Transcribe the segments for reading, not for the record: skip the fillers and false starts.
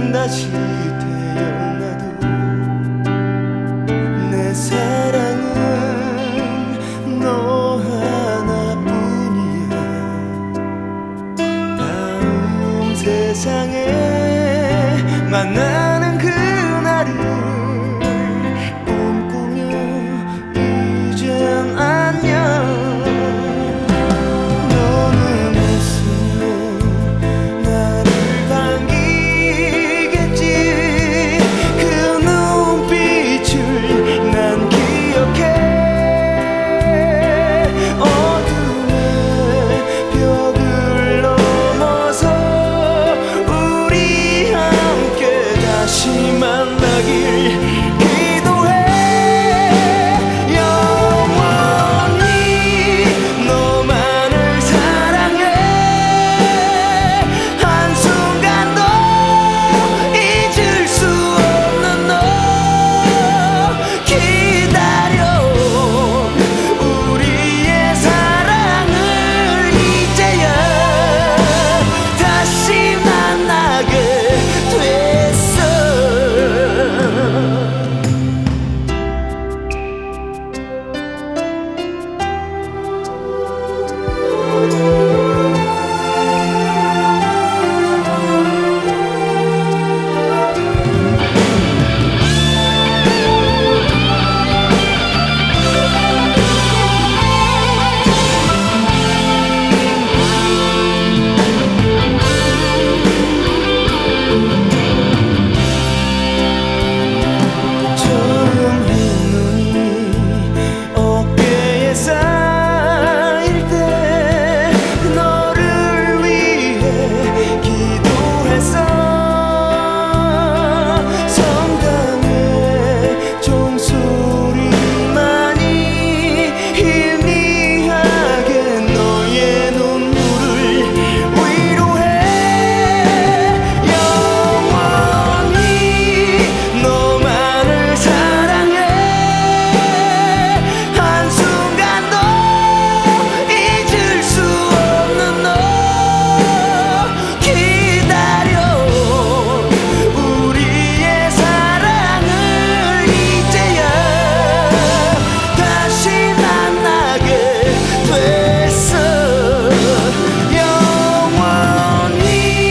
다시 태어나도 내 사랑은 너 하나뿐이야. 다음 세상에 만나는 그날을 꿈꾸며 이젠 안녕. 너는 웃으며 나를 반기겠지. 그 눈빛을 난 기억해. 어둠의 벽을 넘어서 우리 함께 다시 만나길 기도해. 영원히 너만을 사랑해. 한순간도 잊을 수 없는 너 기다려. 우리의 사랑을 이제야 다시 만나게 됐어. 처음 흰눈이 어깨에 쌓일 때 너를 위해 기도했어. 성당의 종소리만이 희미하게 너의 눈물을 위로해. 영원히 너만을 사랑해. 한순간도 잊을 수 없는 너 기다려. 우리의 사랑을 이제야 다시 만나게 됐어. 영원히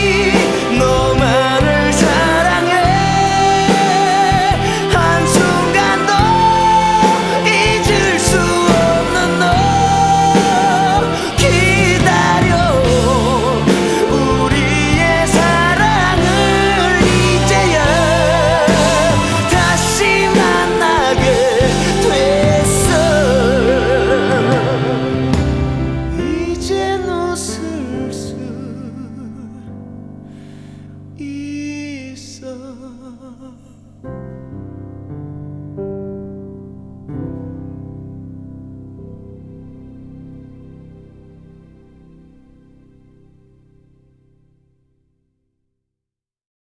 너만을 사랑해. 한순간도 잊을 수 없는 너 기다려. 우리의 사랑을 이제야 다시 만나게 됐어. 이젠 웃을 수 있어.